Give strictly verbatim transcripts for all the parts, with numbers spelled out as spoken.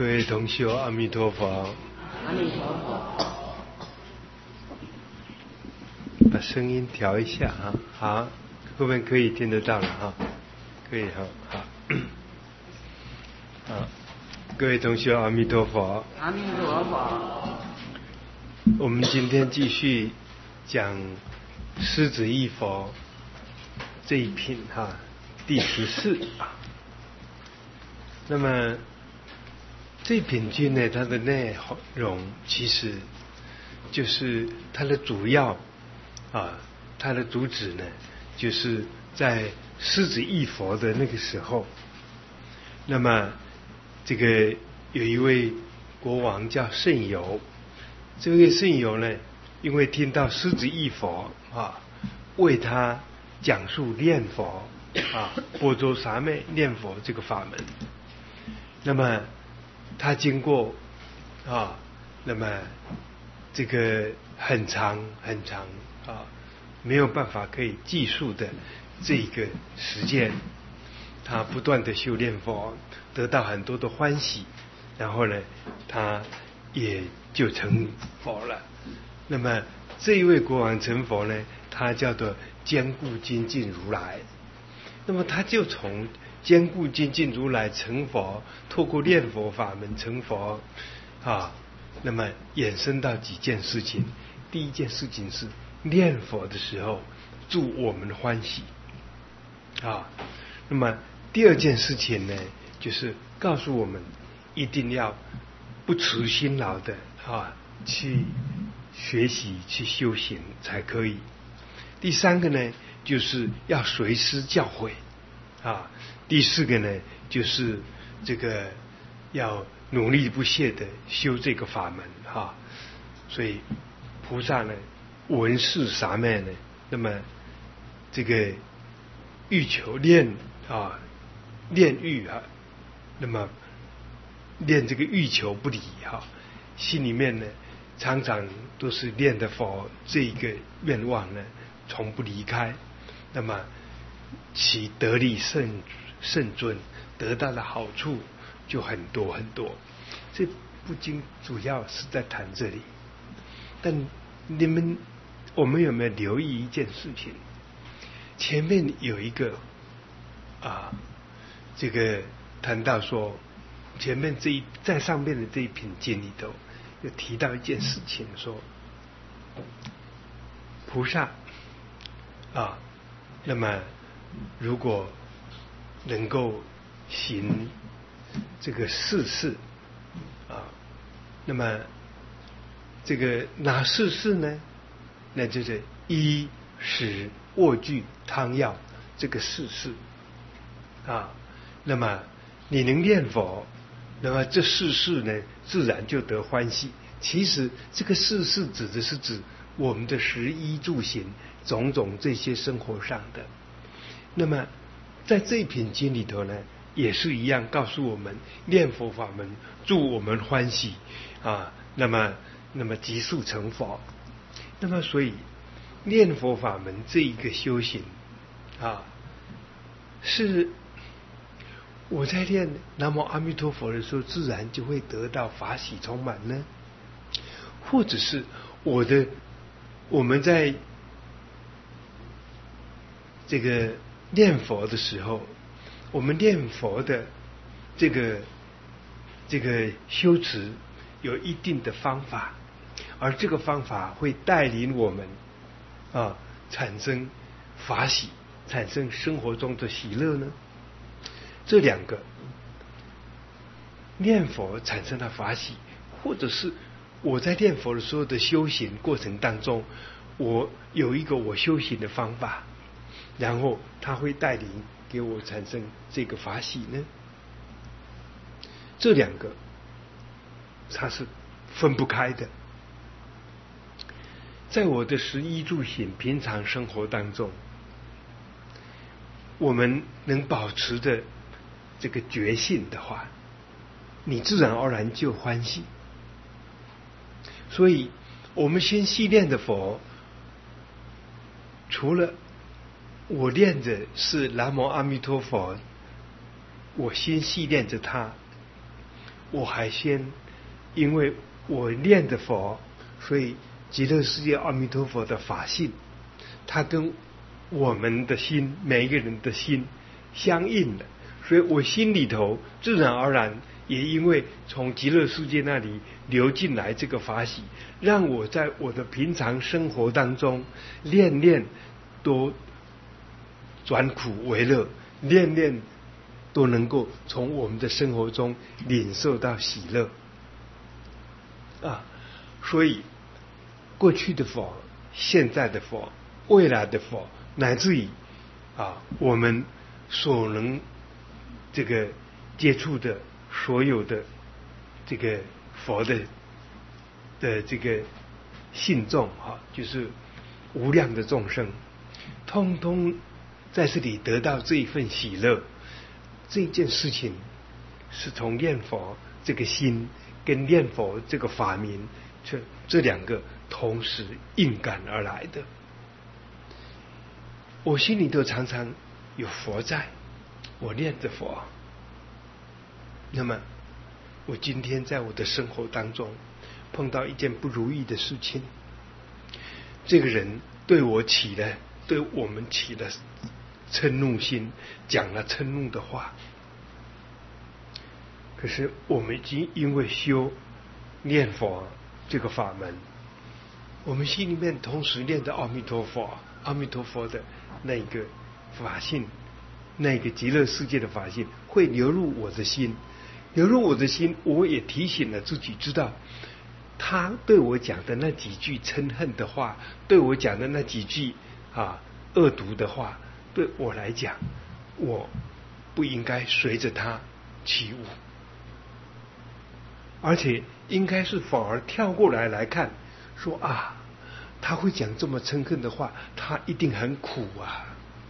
各位同修，阿弥陀佛。 阿弥陀佛。 把声音调一下哈，好，各位可以听得到了哈，可以哈，好，好，各位同修，阿弥陀佛。 阿弥陀佛。 我们今天继续讲狮子一佛这一品哈，第十四啊。那么这一品经呢，它的内容其实就是它的主要啊，它的主旨呢，就是在狮子一佛的那个时候，那么这个有一位国王叫圣游，这位圣游呢，因为听到狮子一佛啊为他讲述念佛啊般舟沙昧念佛这个法门，那么他经过啊，那么这个很长很长啊，没有办法可以计数的这个时间，他不断的修炼佛，得到很多的欢喜，然后呢，他也就成佛了。那么这一位国王成佛呢，他叫做坚固精进如来。那么他就从坚固精进如来成佛，透过念佛法门成佛啊，那么衍生到几件事情。第一件事情是念佛的时候助我们欢喜啊，那么第二件事情呢，就是告诉我们一定要不辞辛劳的啊去学习去修行才可以。第三个呢，就是要随师教诲啊。第四个呢，就是这个要努力不懈的修这个法门哈、啊。所以菩萨呢，闻是沙昧呢，那么这个欲求练啊，练欲啊，那么练这个欲求不离哈、啊，心里面呢常常都是念的佛这一个愿望呢，从不离开，那么其得力甚甚尊，得到的好处就很多很多。这部经主要是在谈这里，但你们我们有没有留意一件事情？前面有一个啊，这个谈到说，前面这一在上面的这一品经里头有提到一件事情，说菩萨啊，那么如果能够行这个四事啊，那么这个哪四事呢？那就是衣食卧具汤药这个四事啊。那么你能念佛，那么这四事呢，自然就得欢喜。其实这个四事指的是指我们的食衣住行种种这些生活上的。那么在这一品经里头呢，也是一样告诉我们念佛法门助我们欢喜啊，那么那么即速成佛。那么所以念佛法门这一个修行啊，是我在念南无阿弥陀佛的时候，自然就会得到法喜充满呢，或者是我的我们在这个念佛的时候，我们念佛的这个这个修持有一定的方法，而这个方法会带领我们啊产生法喜，产生生活中的喜乐呢。这两个念佛产生的法喜，或者是我在念佛的时候的修行过程当中，我有一个我修行的方法，然后它会带领给我产生这个法喜呢。这两个它是分不开的。在我的食衣住行平常生活当中，我们能保持着这个觉性的话，你自然而然就欢喜。所以我们先细念的佛，除了我念着是南无阿弥陀佛，我先细念着它， 我还先因为我念的佛，所以极乐世界阿弥陀佛的法性，它跟我们的心，每一个人的心相应的，所以我心里头自然而然也因为从极乐世界那里流进来这个法喜，让我在我的平常生活当中念念都转苦为乐，念念都能够从我们的生活中领受到喜乐啊。所以过去的佛、现在的佛、未来的佛，乃至于啊我们所能这个接触的所有的这个佛的的这个信众哈、啊，就是无量的众生，通通在这里得到这一份喜乐。这件事情是从念佛这个心跟念佛这个法名，这这两个同时应感而来的。我心里头常常有佛在，我念着佛，那么我今天在我的生活当中碰到一件不如意的事情，这个人对我起了对我们起了嗔怒心，讲了嗔怒的话，可是我们已经因为修念佛这个法门，我们心里面同时念着阿弥陀佛，阿弥陀佛的那个法性，那个极乐世界的法性会流入我的心，流入我的心，我也提醒了自己，知道他对我讲的那几句嗔恨的话，对我讲的那几句啊恶毒的话，对我来讲，我不应该随着他起舞，而且应该是反而跳过来来看，说啊，他会讲这么嗔恨的话，他一定很苦啊，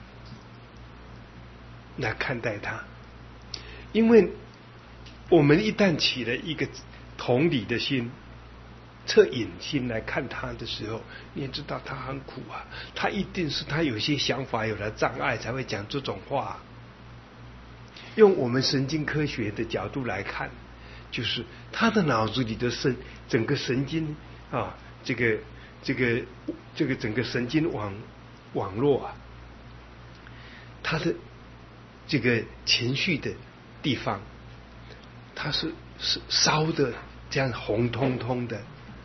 来看待他。因为我们一旦起了一个同理的心，恻隐心来看他的时候，你也知道他很苦啊，他一定是他有些想法有了障碍才会讲这种话。用我们神经科学的角度来看，就是他的脑子里的神整个神经啊，这个这个这个整个神经网网络啊，他的这个情绪的地方，它是是烧的这样红彤彤的。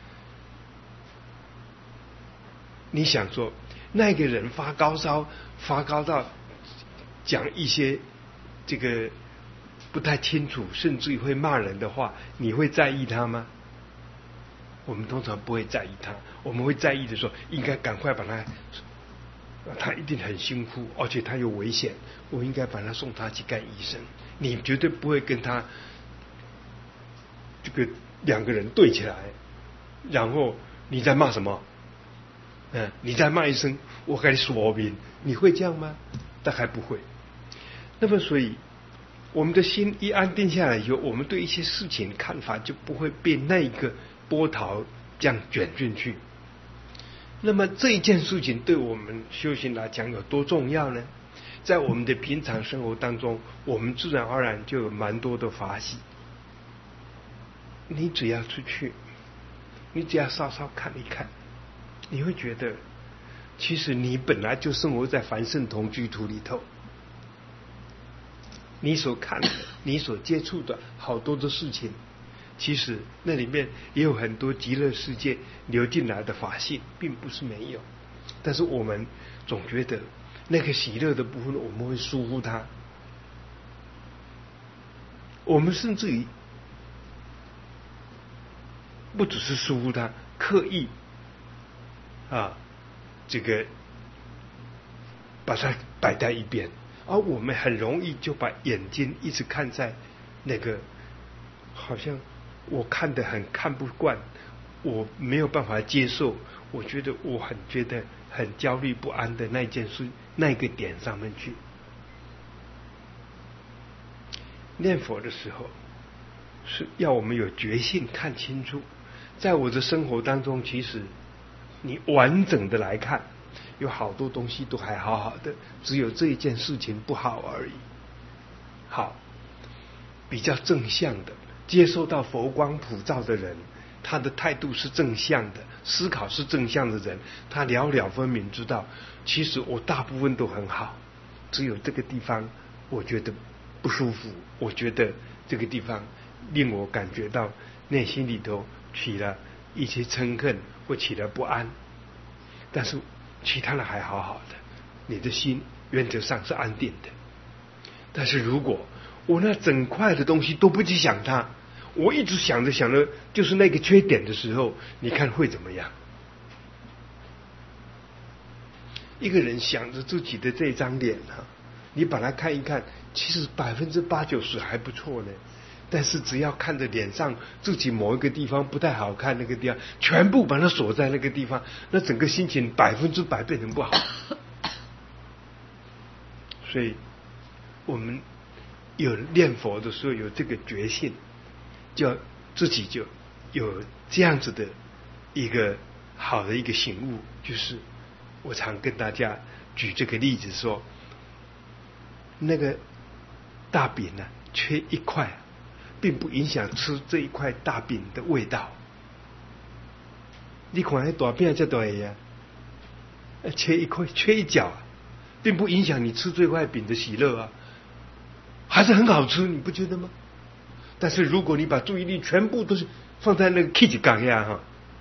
你想说那个人发高烧，发高到讲一些这个不太清楚，甚至于会骂人的话，你会在意他吗？我们通常不会在意他，我们会在意的说，应该赶快把他，他一定很辛苦，而且他有危险，我应该把他送他去看医生。你绝对不会跟他这个两个人对起来，然后你在骂什么？嗯，你再骂一声，我给你说明，你会这样吗？大概不会。那么，所以我们的心一安定下来以后，我们对一些事情看法就不会被那个波涛这样卷进去。那么这一件事情对我们修行来讲有多重要呢？在我们的平常生活当中，我们自然而然就有蛮多的法喜。你只要出去，你只要稍稍看一看，你会觉得其实你本来就生活在凡圣同居土里头，你所看的你所接触的好多的事情，其实那里面也有很多极乐世界流进来的法性，并不是没有，但是我们总觉得那个喜乐的部分我们会疏忽它，我们甚至于不只是疏忽它，刻意啊，这个把它摆在一边，而我们很容易就把眼睛一直看在那个好像我看得很看不惯，我没有办法接受，我觉得我很觉得很焦虑不安的那件事那个点上面去。念佛的时候是要我们有决心看清楚，在我的生活当中，其实你完整的来看，有好多东西都还好好的，只有这一件事情不好而已。好，比较正向的接受到佛光普照的人，他的态度是正向的，思考是正向的人，他了了分明知道，其实我大部分都很好，只有这个地方我觉得不舒服，我觉得这个地方令我感觉到内心里头起了一些嗔恨或起了不安，但是其他的还好好的，你的心原则上是安定的。但是如果我那整块的东西都不去想它，我一直想着想着就是那个缺点的时候，你看会怎么样？一个人想着自己的这张脸哈、啊，你把它看一看，其实百分之八九十还不错呢。但是只要看着脸上自己某一个地方不太好看，那个地方全部把它锁在那个地方，那整个心情百分之百变成不好。所以我们有念佛的时候有这个觉性，就自己就有这样子的一个好的一个醒悟，就是我常跟大家举这个例子说，那个大饼呢、啊、缺一块，并不影响吃这一块大饼的味道。你看那大饼这大呀，缺一块缺一角、啊，并不影响你吃这块饼的喜乐啊，还是很好吃，你不觉得吗？但是如果你把注意力全部都是放在那个 K 字杠呀哈，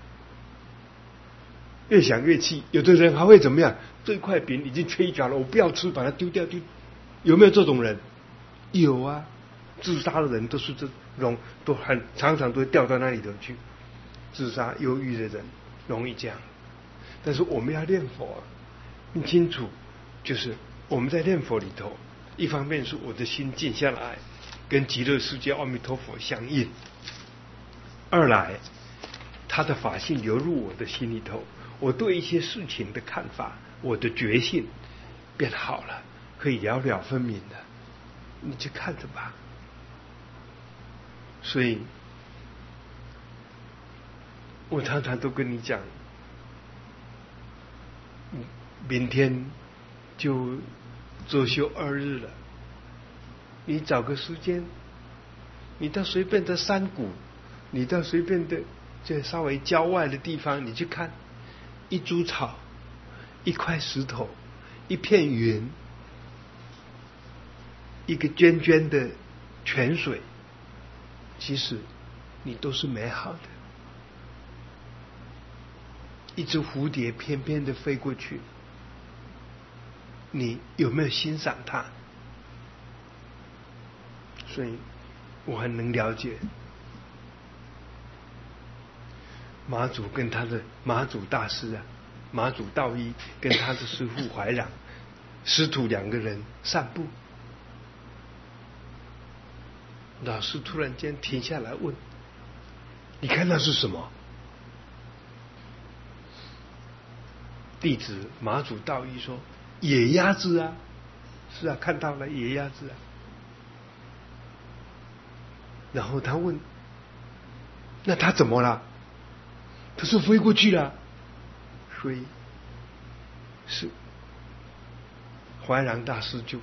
越想越气，有的人还会怎么样？这块饼已经缺一角了，我不要吃，把它丢掉丢。有没有这种人？有啊，自杀的人都是这种，都很常常都会掉到那里头去。自杀、忧郁的人容易这样。但是我们要念佛，你清楚，就是我们在念佛里头，一方面是我的心静下来，跟极乐世界阿弥陀佛相应；二来，他的法性流入我的心里头，我对一些事情的看法，我的觉性变好了，可以了了分明的。你去看着吧。所以，我常常都跟你讲，明天就周休二日了，你找个时间，你到随便的山谷，你到随便的这稍微郊外的地方，你去看一株草，一块石头，一片云，一个涓涓的泉水，其实你都是美好的。一只蝴蝶翩翩的飞过去，你有没有欣赏它？所以我很能了解马祖跟他的马祖大师啊，马祖道一跟他的师父怀壤师徒两个人散步，老师突然间停下来问：“你看那是什么？”弟子马祖道一说：“野鸭子啊！”是啊，看到了野鸭子啊。然后他问：“那他怎么了？”他说：“飞过去了。”所以是怀壤大师就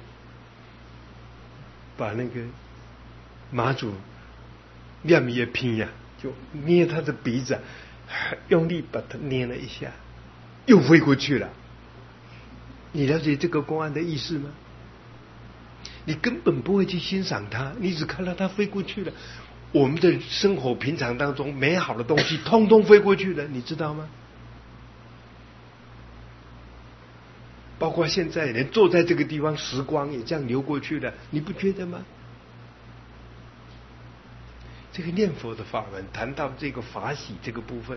把那个马祖念一拼呀，就捏他的鼻子，用力把他捏了一下，又飞过去了。你了解这个公案的意思吗？你根本不会去欣赏它，你只看到它飞过去了。我们的生活平常当中美好的东西通通飞过去了，你知道吗？包括现在连坐在这个地方，时光也这样流过去了，你不觉得吗？这个念佛的法门谈到这个法喜这个部分，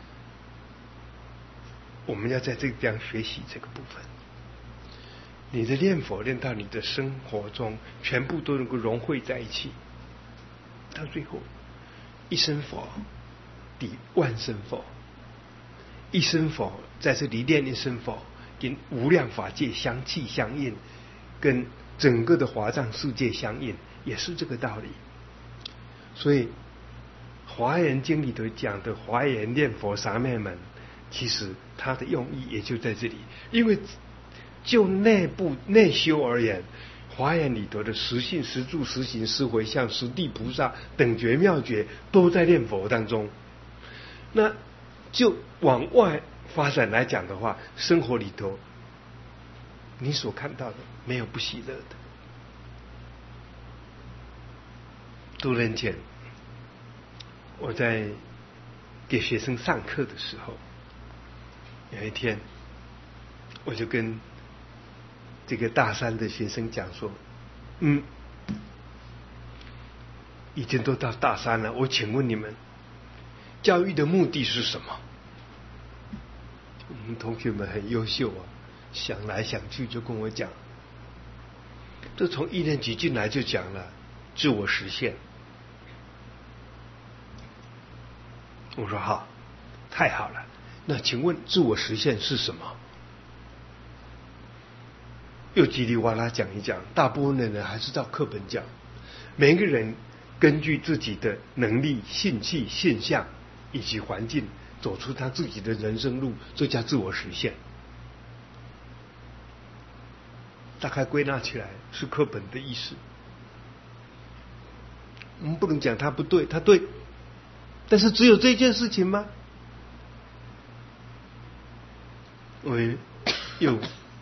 我们要在这个地方学习这个部分。你的念佛念到你的生活中全部都能够融汇在一起，到最后一生佛抵万生佛，一生佛在这里念一生佛，跟无量法界相契相应，跟整个的华藏世界相应，也是这个道理。所以华严经里头讲的华严念佛三昧门，其实它的用意也就在这里。因为就内部内修而言， 华严里头的十信、十住、十行、十回向、十地菩萨等觉妙觉都在念佛当中。那就往外发展来讲的话，生活里头你所看到的没有不喜乐的。多年前我在给学生上课的时候，有一天我就跟这个大三的学生讲说，嗯，已经都到大三了，我请问你们教育的目的是什么？我们同学们很优秀啊，想来想去就跟我讲，这从一年级进来就讲了自我实现。我说好，太好了，那请问自我实现是什么？又叽里哇啦讲一讲，大部分的人还是照课本讲。每个人根据自己的能力、兴趣、现象以及环境，走出他自己的人生路，这叫自我实现。大概归纳起来是课本的意思。我们不能讲他不对，他对，但是只有这件事情吗？我有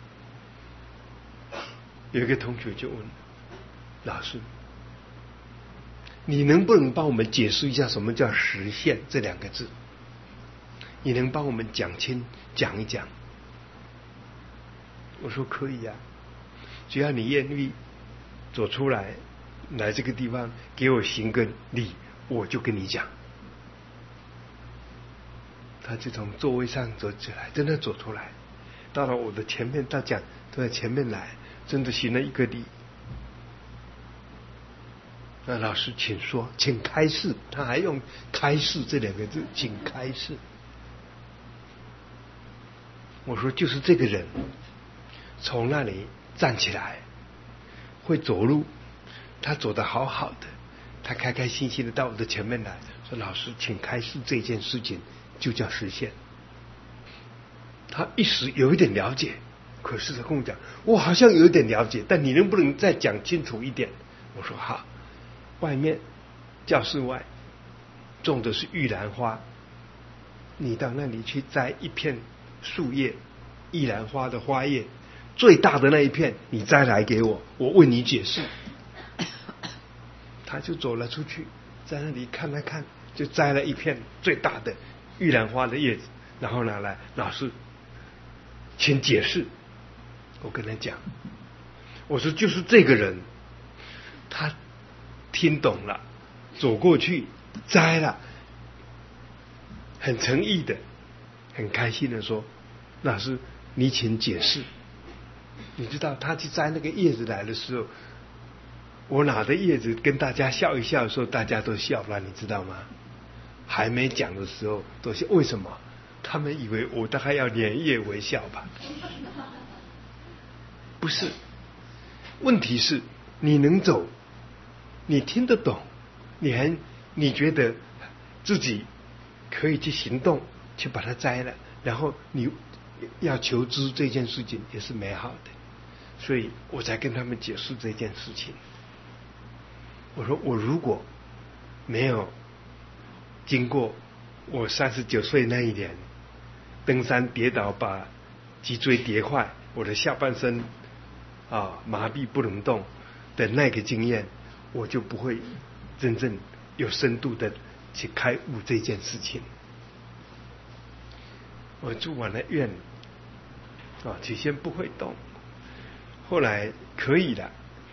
有一个同学就问老师，你能不能帮我们解释一下什么叫实现这两个字？你能帮我们讲清讲一讲？我说可以啊，只要你愿意走出来，来这个地方给我行个礼，我就跟你讲。他就从座位上走起来，真的走出来，到了我的前面，他讲都在前面来，真的行了一个礼。那老师请说，请开示，他还用开示这两个字，请开示。我说就是这个人从那里站起来会走路，他走得好好的，他开开心心的到我的前面来说，老师请开示，这件事情就叫实现。他一时有一点了解，可是他跟我讲，我好像有一点了解，但你能不能再讲清楚一点？我说好，外面教室外种的是玉兰花，你到那里去摘一片树叶，玉兰花的花叶最大的那一片，你摘来给我，我为你解释。他就走了出去，在那里看了看，就摘了一片最大的玉兰花的叶子，然后拿来，老师请解释。我跟他讲，我说就是这个人，他听懂了，走过去摘了，很诚意的很开心的说，老师你请解释。你知道他去摘那个叶子来的时候，我拿的叶子跟大家笑一笑的时候，大家都笑了，你知道吗？还没讲的时候都笑，为什么？他们以为我大概要连夜微笑吧？不是，问题是你能走，你听得懂，你还你觉得自己可以去行动，去把它摘了，然后你要求知这件事情也是美好的，所以我才跟他们解释这件事情。我说我如果没有经过我三十九岁那一年登山跌倒，把脊椎跌坏，我的下半身啊麻痹不能动的那个经验，我就不会真正有深度的去开悟这件事情。我住完了院啊，起先不会动，后来可以了，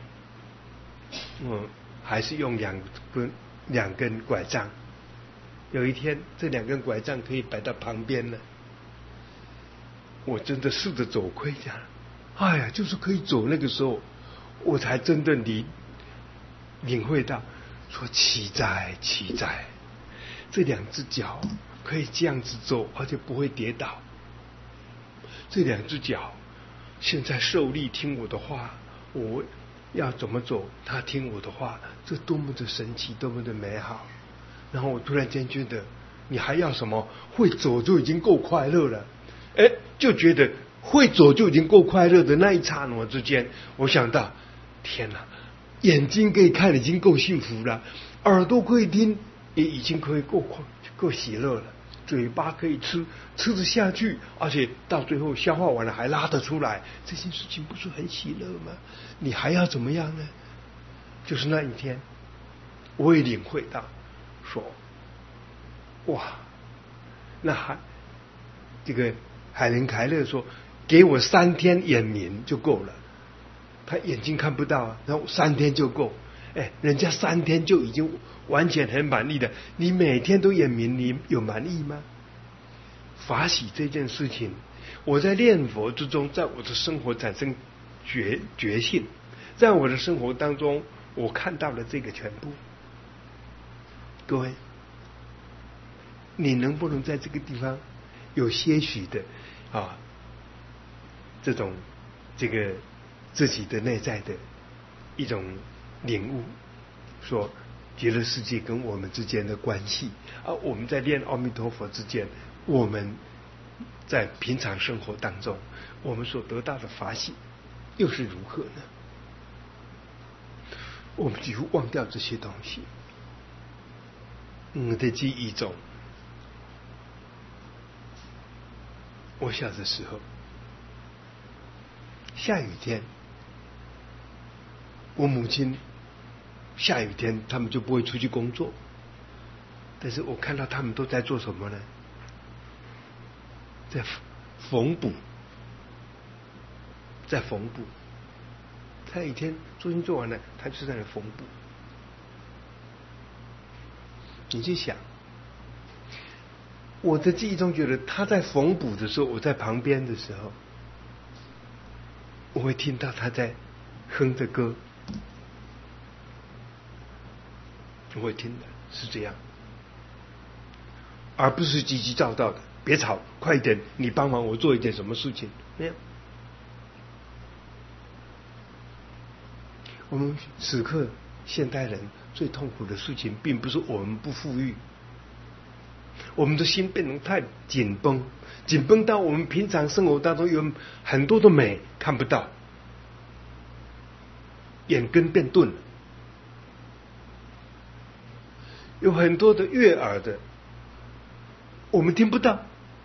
我还是用两根两根拐杖。有一天这两根拐杖可以摆到旁边了，我真的试着走亏家，哎呀，就是可以走。那个时候我才真的领领会到，说奇哉奇哉，这两只脚可以这样子走，而且不会跌倒。这两只脚现在受力听我的话，我要怎么走他听我的话，这多么的神奇，多么的美好。然后我突然间觉得，你还要什么？会走就已经够快乐了。哎，就觉得会走就已经够快乐的那一刹那之间，我想到天哪！眼睛可以看已经够幸福了，耳朵可以听也已经可以够够喜乐了，嘴巴可以吃吃得下去，而且到最后消化完了还拉得出来，这件事情不是很喜乐吗？你还要怎么样呢？就是那一天，我也领会到，说，哇，那还这个海伦凯勒说，给我三天眼明就够了。他眼睛看不到啊，然后三天就够。哎，人家三天就已经完全很满意的，你每天都眼明，你有满意吗？法喜这件事情，我在念佛之中，在我的生活产生觉觉性，在我的生活当中，我看到了这个全部。各位，你能不能在这个地方有些许的啊这种这个自己的内在的一种领悟，说极乐世界跟我们之间的关系，而我们在念阿弥陀佛之间，我们在平常生活当中，我们所得到的法喜又是如何呢？我们几乎忘掉这些东西。我的记忆中，我小的时候，下雨天，我母亲下雨天他们就不会出去工作，但是我看到他们都在做什么呢？在缝补，在缝补。他一天做工做完了，他就在那缝补。你去想，我的记忆中觉得他在缝补的时候，我在旁边的时候，我会听到他在哼着歌，我会听的是这样，而不是叽叽喳喳的。别吵，快一点，你帮忙我做一点什么事情？没有。我们此刻现代人最痛苦的事情，并不是我们不富裕，我们的心变成太紧绷，紧绷到我们平常生活当中有很多的美看不到，眼根变钝了，有很多的悦耳的我们听不到。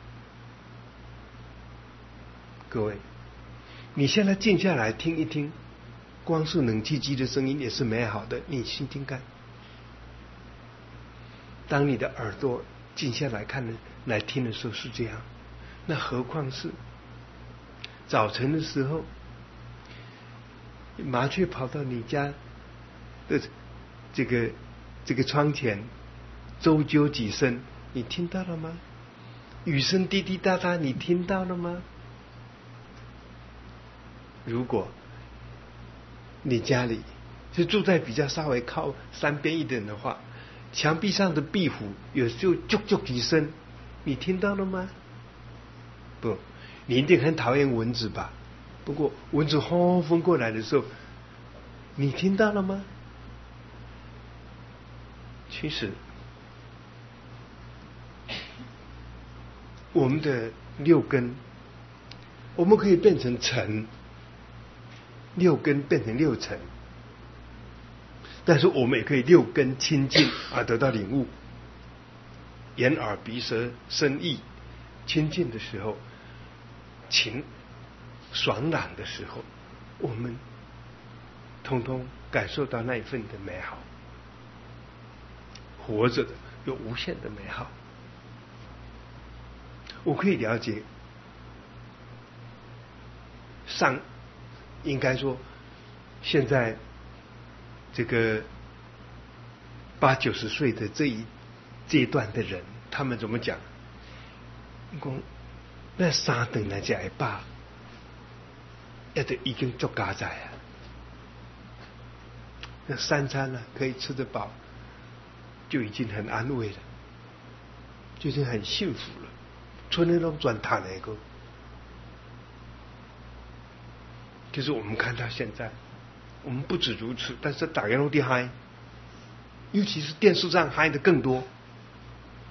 各位，你现在静下来听一听，光是冷气机的声音也是美好的，你听听看。当你的耳朵静下来看来听的时候是这样，那何况是早晨的时候，麻雀跑到你家的这个这个窗前，啁啾几声，你听到了吗？雨声滴滴答答，你听到了吗？如果你家里是住在比较稍微靠山边一点的话，墙壁上的壁虎有时候啾啾几声，你听到了吗？不，你一定很讨厌蚊子吧？不过蚊子轰风过来的时候，你听到了吗？其实我们的六根，我们可以变成尘，六根变成六尘，但是我们也可以六根清净而得到领悟。眼耳鼻舌身意清净的时候，情爽朗的时候，我们通通感受到那一份的美好。活着的有无限的美好。我可以了解上应该说现在这个八九十岁的这一这一段的人，他们怎么讲？讲那三顿来食会饱，也就已经足加载啊。那三餐呢，可以吃得饱，就已经很安慰了，就已经很幸福了。春那种转谈那个，就是我们看到现在，我们不止如此，但是大家都在嗨，尤其是电视上嗨的更多。